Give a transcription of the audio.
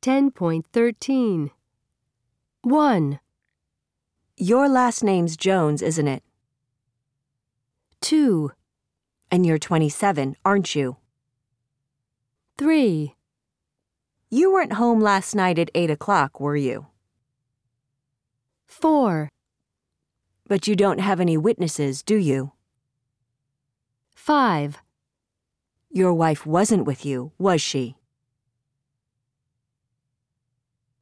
10.13. 1, Your last name's Jones, isn't it? 2, And you're 27, aren't you? 3, You weren't home last night at 8 o'clock, were you? 4, But you don't have any witnesses, do you? 5, Your wife wasn't with you, was she?